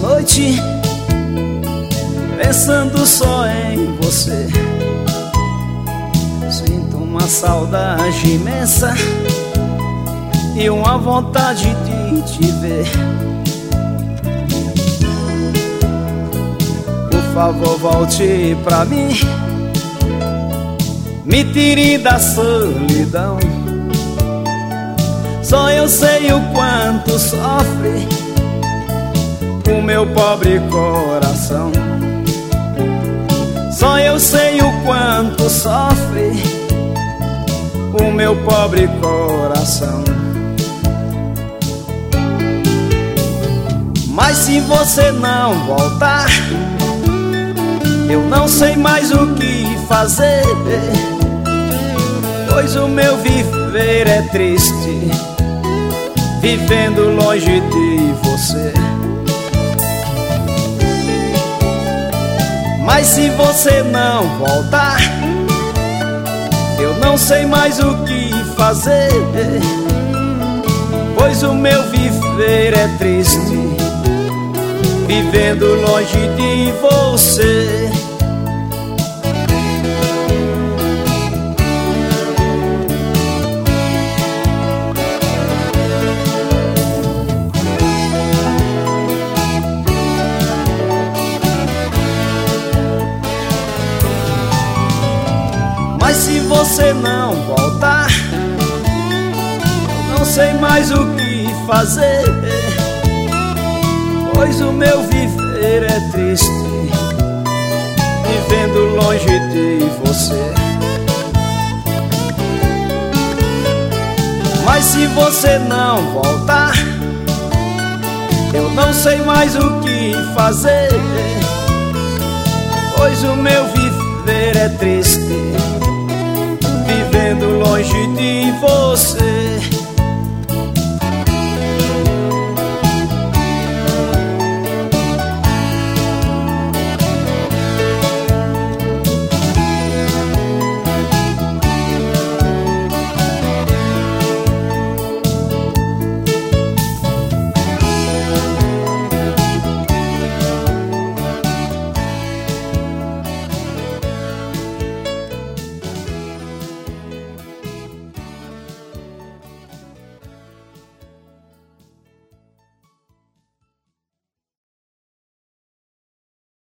noite pensando só em você. Sinto uma saudade imensa e uma vontade de te ver. Por favor, volte pra mim, me tire da solidão. Só eu sei o quanto sofre o meu pobre coração. Só eu sei o quanto sofre o meu pobre coração. Mas se você não voltar, eu não sei mais o que fazer, pois o meu viver é triste, vivendo longe de você. Mas se você não voltar, eu não sei mais o que fazer, pois o meu viver é triste, vivendo longe de você. Mas se você não voltar, eu não sei mais o que fazer, pois o meu viver é triste, vivendo longe de você. Mas se você não voltar, eu não sei mais o que fazer, pois o meu viver é triste, vivendo longe de você.